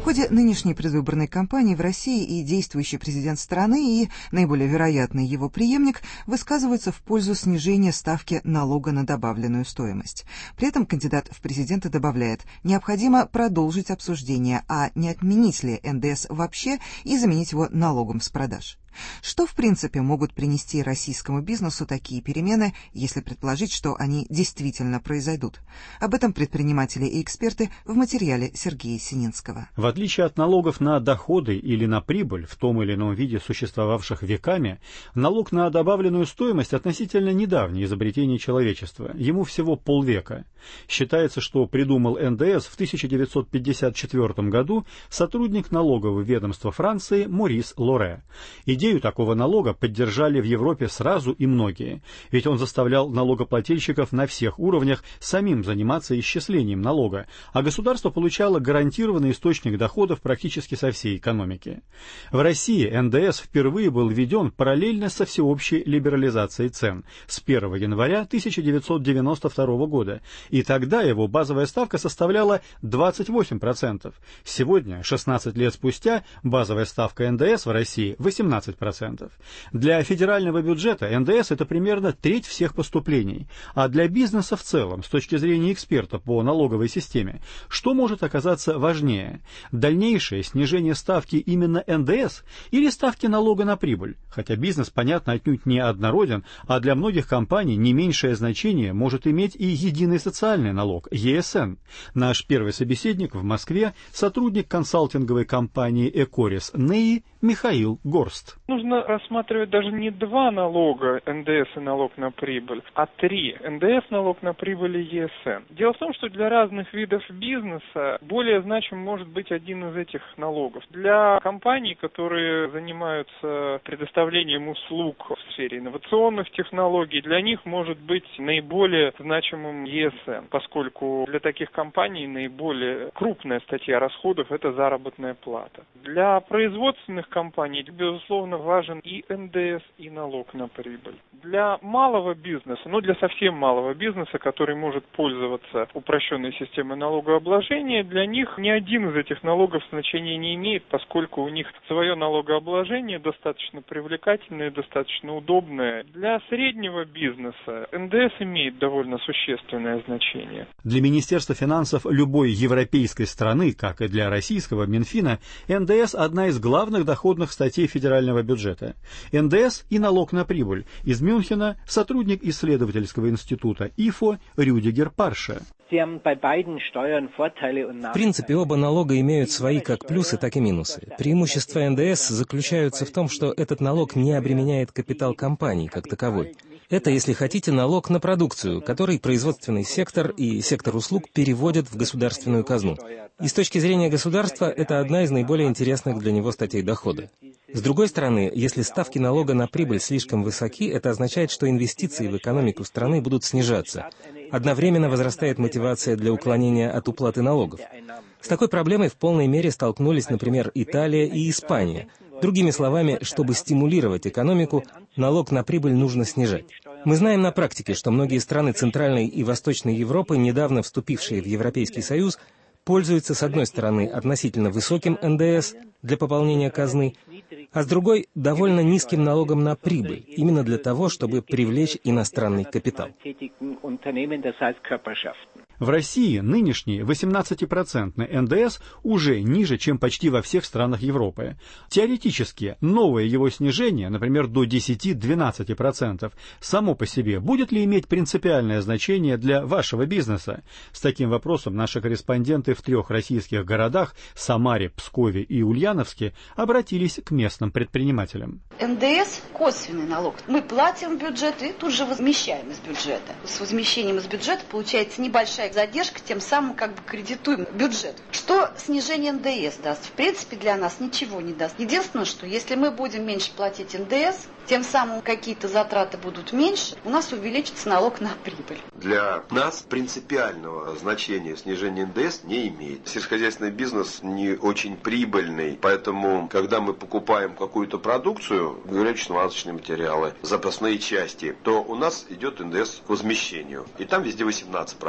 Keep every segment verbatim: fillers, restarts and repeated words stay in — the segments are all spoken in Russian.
ходе нынешней предвыборной кампании в России и действующий президент страны, и наиболее вероятный его преемник высказываются в пользу снижения ставки налога на добавленную стоимость. При этом кандидат в президенты добавляет, необходимо продолжить обсуждение, а не отменить ли эн дэ эс вообще и заменить его налогом с продаж. Что, в принципе, могут принести российскому бизнесу такие перемены, если предположить, что они действительно произойдут? Об этом предприниматели и эксперты в материале Сергея Сининского. В отличие от налогов на доходы или на прибыль, в том или ином виде существовавших веками, налог на добавленную стоимость относительно недавнее изобретение человечества, ему всего полвека. Считается, что придумал эн дэ эс в тысяча девятьсот пятьдесят четвёртом году сотрудник налогового ведомства Франции Морис Лоре. Идею такого налога поддержали в Европе сразу и многие, ведь он заставлял налогоплательщиков на всех уровнях самим заниматься исчислением налога, а государство получало гарантированный источник доходов практически со всей экономики. В России эн дэ эс впервые был введен параллельно со всеобщей либерализацией цен с первого января тысяча девятьсот девяносто второго года, и тогда его базовая ставка составляла двадцать восемь процентов. Сегодня, шестнадцать лет спустя, базовая ставка эн дэ эс в России восемнадцать процентов. Для федерального бюджета эн дэ эс это примерно треть всех поступлений, а для бизнеса в целом, с точки зрения эксперта по налоговой системе, что может оказаться важнее? Дальнейшее снижение ставки именно эн дэ эс или ставки налога на прибыль? Хотя бизнес, понятно, отнюдь не однороден, а для многих компаний не меньшее значение может иметь и единый социальный налог, е эс эн. Наш первый собеседник в Москве, сотрудник консалтинговой компании «Экорис» НЭИ Михаил Горст. Нужно рассматривать даже не два налога, эн дэ эс и налог на прибыль, а три. эн дэ эс, налог на прибыль и е эс эн. Дело в том, что для разных видов бизнеса более значим может быть один из этих налогов. Для компаний, которые занимаются предоставлением услуг в сфере инновационных технологий, для них может быть наиболее значимым е эс эн, поскольку для таких компаний наиболее крупная статья расходов – это заработная плата. Для производственных компаний, безусловно, важен и эн дэ эс, и налог на прибыль. Для малого бизнеса, ну для совсем малого бизнеса, который может пользоваться упрощенной системой налогообложения, для них ни один из этих налогов значения не имеет, поскольку у них свое налогообложение достаточно привлекательное, достаточно удобное. Для среднего бизнеса эн дэ эс имеет довольно существенное значение. Для Министерства финансов любой европейской страны, как и для российского Минфина, эн дэ эс – одна из главных доходных статей федерального бюджета. эн дэ эс и налог на прибыль. Из Мюнхена сотрудник исследовательского института ИФО Рюдигер Парше. В принципе, оба налога имеют свои как плюсы, так и минусы. Преимущества эн дэ эс заключаются в том, что этот налог не обременяет капитал компаний как таковой. Это, если хотите, налог на продукцию, который производственный сектор и сектор услуг переводят в государственную казну. И с точки зрения государства, это одна из наиболее интересных для него статей дохода. С другой стороны, если ставки налога на прибыль слишком высоки, это означает, что инвестиции в экономику страны будут снижаться. Одновременно возрастает мотивация для уклонения от уплаты налогов. С такой проблемой в полной мере столкнулись, например, Италия и Испания. Другими словами, чтобы стимулировать экономику, налог на прибыль нужно снижать. Мы знаем на практике, что многие страны Центральной и Восточной Европы, недавно вступившие в Европейский Союз, пользуются, с одной стороны, относительно высоким эн дэ эс для пополнения казны, а с другой – довольно низким налогом на прибыль, именно для того, чтобы привлечь иностранный капитал. В России нынешний восемнадцатипроцентный эн дэ эс уже ниже, чем почти во всех странах Европы. Теоретически, новое его снижение, например, до десяти-двенадцати процентов, само по себе будет ли иметь принципиальное значение для вашего бизнеса? С таким вопросом наши корреспонденты в трех российских городах – Самаре, Пскове и Ульяновске – обратились к местным предпринимателям. эн дэ эс – косвенный налог. Мы платим в бюджет и тут же возмещаем из бюджета. С возмещением из бюджета получается небольшая задержка, тем самым как бы кредитуем бюджет. Что снижение эн дэ эс даст? В принципе, для нас ничего не даст. Единственное, что если мы будем меньше платить эн дэ эс, тем самым какие-то затраты будут меньше, у нас увеличится налог на прибыль. Для нас принципиального значения снижение эн дэ эс не имеет. Сельскохозяйственный бизнес не очень прибыльный, поэтому, когда мы покупаем какую-то продукцию, горюче-смазочные материалы, запасные части, то у нас идет эн дэ эс к возмещению. И там везде восемнадцать процентов.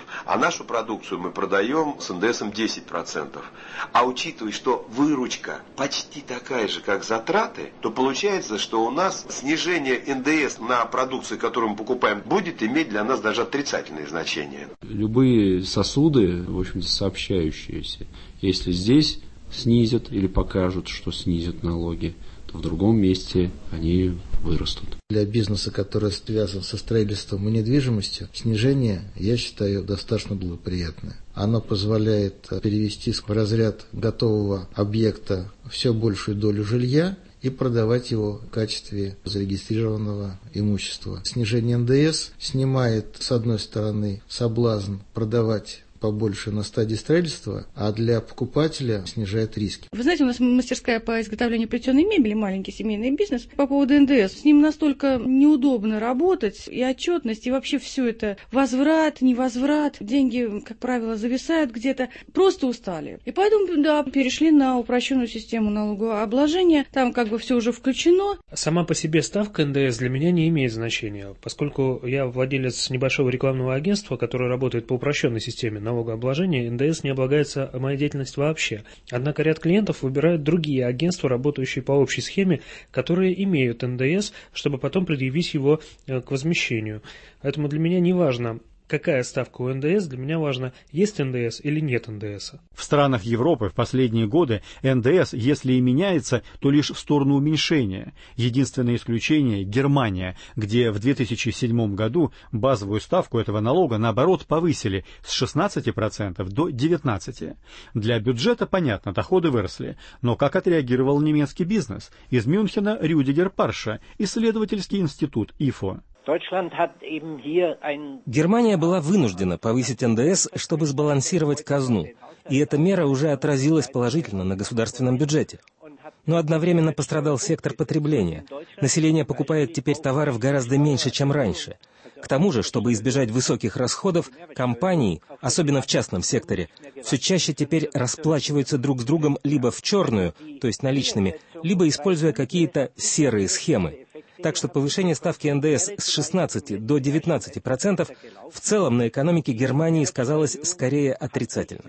а нашу продукцию мы продаем с эн дэ эсом десять процентов. А учитывая, что выручка почти такая же, как затраты, то получается, что у нас снижение эн дэ эс на продукцию, которую мы покупаем, будет иметь для нас даже отрицательные значения. Любые сосуды, в общем-то, сообщающиеся, если здесь снизят или покажут, что снизят налоги, то в другом месте они вырастут. Для бизнеса, который связан со строительством и недвижимостью, снижение, я считаю, достаточно благоприятное. Оно позволяет перевести в разряд готового объекта все большую долю жилья и продавать его в качестве зарегистрированного имущества. Снижение эн дэ эс снимает, с одной стороны, соблазн продавать побольше на стадии строительства, а для покупателя снижает риски. Вы знаете, у нас мастерская по изготовлению плетеной мебели, маленький семейный бизнес. По поводу эн дэ эс, с ним настолько неудобно работать, и отчетность, и вообще все это, возврат, невозврат, деньги, как правило, зависают где-то, просто устали. И поэтому, да, перешли на упрощенную систему налогового обложения, там как бы все уже включено. Сама по себе ставка эн дэ эс для меня не имеет значения, поскольку я владелец небольшого рекламного агентства, которое работает по упрощенной системе налогообложения, эн дэ эс не облагается моей деятельностью вообще. Однако ряд клиентов выбирают другие агентства, работающие по общей схеме, которые имеют эн дэ эс, чтобы потом предъявить его к возмещению. Поэтому для меня не важно, какая ставка у эн дэ эс, для меня важно, есть эн дэ эс или нет эн дэ эс. В странах Европы в последние годы эн дэ эс, если и меняется, то лишь в сторону уменьшения. Единственное исключение – Германия, где в две тысячи седьмом году базовую ставку этого налога, наоборот, повысили с шестнадцати процентов до девятнадцати процентов. Для бюджета, понятно, доходы выросли, но как отреагировал немецкий бизнес? Из Мюнхена Рюдигер Парша, исследовательский институт ай эф о. Германия была вынуждена повысить эн дэ эс, чтобы сбалансировать казну, и эта мера уже отразилась положительно на государственном бюджете. Но одновременно пострадал сектор потребления. Население покупает теперь товаров гораздо меньше, чем раньше. К тому же, чтобы избежать высоких расходов, компании, особенно в частном секторе, все чаще теперь расплачиваются друг с другом либо в черную, то есть наличными, либо используя какие-то серые схемы. Так что повышение ставки эн дэ эс с шестнадцати до девятнадцати процентов в целом на экономике Германии сказалось скорее отрицательно.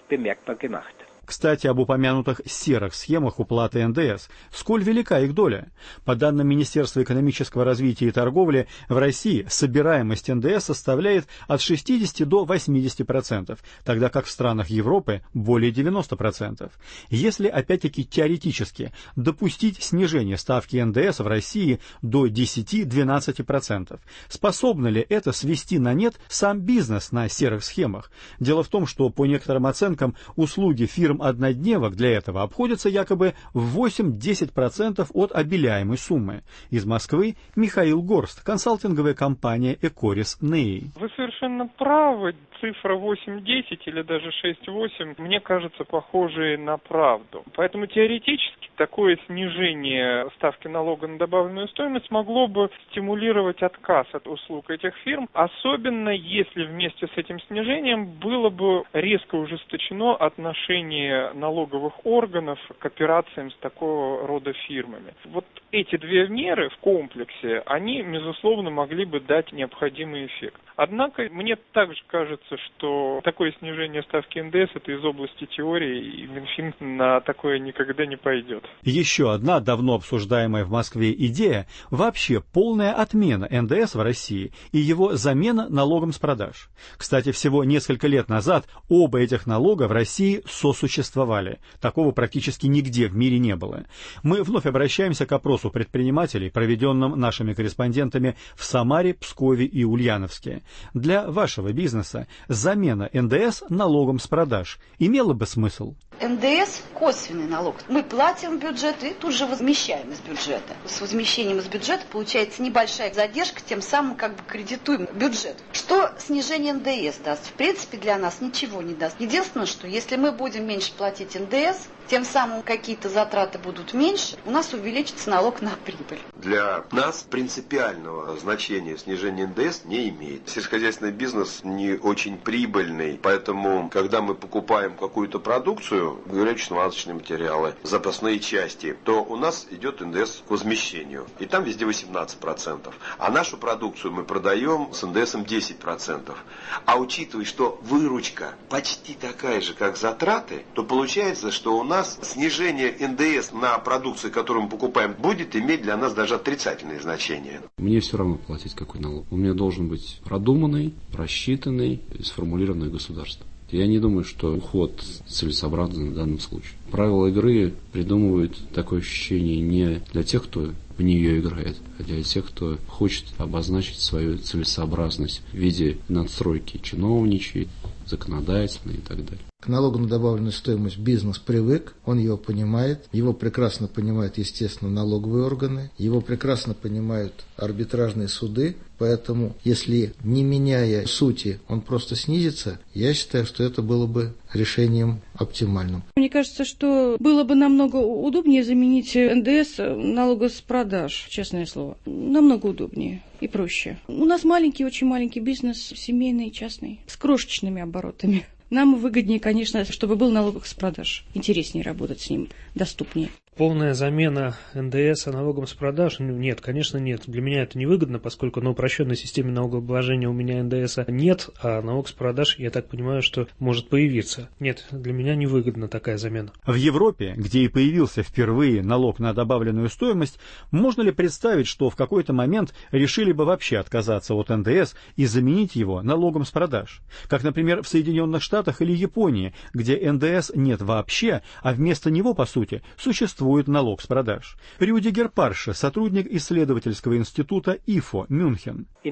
Кстати, об упомянутых серых схемах уплаты эн дэ эс. Сколь велика их доля? По данным Министерства экономического развития и торговли, в России собираемость эн дэ эс составляет от шестидесяти до восьмидесяти процентов, тогда как в странах Европы более девяноста процентов. Если, опять-таки, теоретически допустить снижение ставки эн дэ эс в России до десяти-двенадцати процентов, способно ли это свести на нет сам бизнес на серых схемах? Дело в том, что, по некоторым оценкам, услуги фирм однодневок для этого обходятся якобы в восемь-десять процентов от обеляемой суммы. Из Москвы Михаил Горст, консалтинговая компания Экорис Неи. Вы совершенно правы. Цифра восемь-десять или даже шесть-восемь мне кажется похожей на правду. Поэтому теоретически такое снижение ставки налога на добавленную стоимость могло бы стимулировать отказ от услуг этих фирм, особенно если вместе с этим снижением было бы резко ужесточено отношение налоговых органов к операциям с такого рода фирмами. Вот эти две меры в комплексе, они, безусловно, могли бы дать необходимый эффект. Однако мне также кажется, что такое снижение ставки эн дэ эс это из области теории, и Минфин на такое никогда не пойдет. Еще одна давно обсуждаемая в Москве идея – вообще полная отмена эн дэ эс в России и его замена налогом с продаж. Кстати, всего несколько лет назад оба этих налога в России сосуществовали. Такого практически нигде в мире не было. Мы вновь обращаемся к опросу предпринимателей, проведенным нашими корреспондентами в Самаре, Пскове и Ульяновске. Для вашего бизнеса замена эн дэ эс налогом с продаж имела бы смысл? эн дэ эс – косвенный налог. Мы платим в бюджет и тут же возмещаем из бюджета. С возмещением из бюджета получается небольшая задержка, тем самым как бы кредитуем бюджет. Что снижение эн дэ эс даст? В принципе, для нас ничего не даст. Единственное, что если мы будем меньше платить эн дэ эс, тем самым какие-то затраты будут меньше, у нас увеличится налог на прибыль. Для нас принципиального значения снижение эн дэ эс не имеет. Сельскохозяйственный бизнес не очень прибыльный, поэтому, когда мы покупаем какую-то продукцию, продукцию, горюче-смазочные материалы, запасные части, то у нас идет эн дэ эс к возмещению. И там везде восемнадцать процентов. А нашу продукцию мы продаем с эн дэ эсом десять процентов. А учитывая, что выручка почти такая же, как затраты, то получается, что у нас снижение эн дэ эс на продукцию, которую мы покупаем, будет иметь для нас даже отрицательные значения. Мне все равно платить какой налог. У меня должен быть продуманный, просчитанный и сформулированный государством. Я не думаю, что уход целесообразен в данном случае. Правила игры придумывают такое ощущение не для тех, кто в нее играет, а для тех, кто хочет обозначить свою целесообразность в виде надстройки чиновничьей, законодательной и так далее. К налогу на добавленную стоимость бизнес привык, он его понимает, его прекрасно понимают, естественно, налоговые органы, его прекрасно понимают арбитражные суды, поэтому, если не меняя сути, он просто снизится, я считаю, что это было бы решением оптимальным. Мне кажется, что было бы намного удобнее заменить эн дэ эс налога с продаж, честное слово. Намного удобнее и проще. У нас маленький, очень маленький бизнес, семейный, частный, с крошечными оборотами. Нам выгоднее, конечно, чтобы был налог с продаж. Интереснее работать с ним, доступнее. Полная замена эн дэ эс налогом с продаж? Ну, нет, конечно, нет. Для меня это невыгодно, поскольку на упрощенной системе налогообложения у меня эн дэ эс нет, а налог с продаж, я так понимаю, что может появиться. Нет, для меня невыгодна такая замена. В Европе, где и появился впервые налог на добавленную стоимость, можно ли представить, что в какой-то момент решили бы вообще отказаться от эн дэ эс и заменить его налогом с продаж? Как, например, в Соединенных Штатах или Японии, где эн дэ эс нет вообще, а вместо него, по сути, существует налог с продаж. Рюдигер Парше, сотрудник исследовательского института ИФО, Мюнхен. В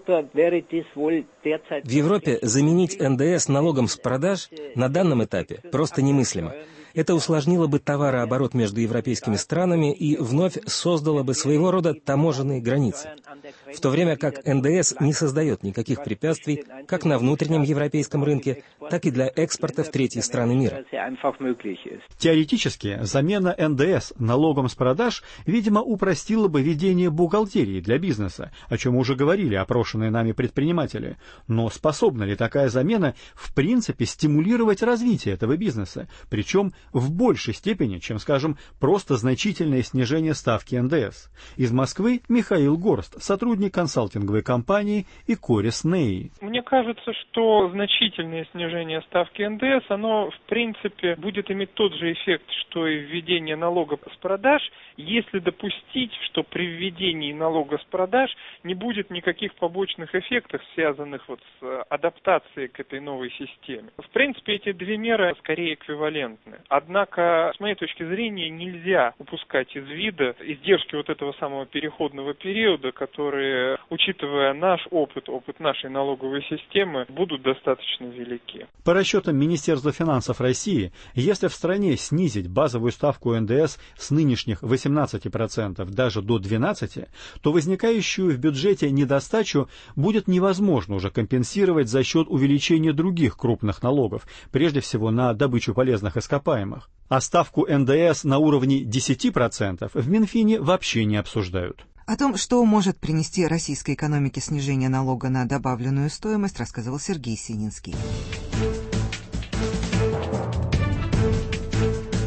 Европе заменить эн дэ эс налогом с продаж на данном этапе просто немыслимо. Это усложнило бы товарооборот между европейскими странами и вновь создало бы своего рода таможенные границы. В то время как эн дэ эс не создает никаких препятствий как на внутреннем европейском рынке, так и для экспорта в третьи страны мира. Теоретически, замена эн дэ эс налогом с продаж, видимо, упростила бы ведение бухгалтерии для бизнеса, о чем уже говорили опрошенные нами предприниматели. Но способна ли такая замена в принципе стимулировать развитие этого бизнеса, причем в большей степени, чем, скажем, просто значительное снижение ставки эн дэ эс? Из Москвы Михаил Горст, сотрудник консалтинговой компании Икорис Ней. Мне кажется, что значительное снижение ставки эн дэ эс, оно в принципе будет иметь тот же эффект, что и введение налога с продаж, если допустить, что при введении налога с продаж не будет никаких побочных эффектов, связанных вот с адаптацией к этой новой системе. В принципе, эти две меры скорее эквивалентны. Однако, с моей точки зрения, нельзя упускать из вида издержки вот этого самого переходного периода, которые, учитывая наш опыт, опыт нашей налоговой системы, будут достаточно велики. По расчетам Министерства финансов России, если в стране снизить базовую ставку эн дэ эс с нынешних восемнадцати процентов даже до двенадцати процентов, то возникающую в бюджете недостачу будет невозможно уже компенсировать за счет увеличения других крупных налогов, прежде всего на добычу полезных ископаемых. А ставку эн дэ эс на уровне десяти процентов в Минфине вообще не обсуждают. О том, что может принести российской экономике снижение налога на добавленную стоимость, рассказывал Сергей Сининский.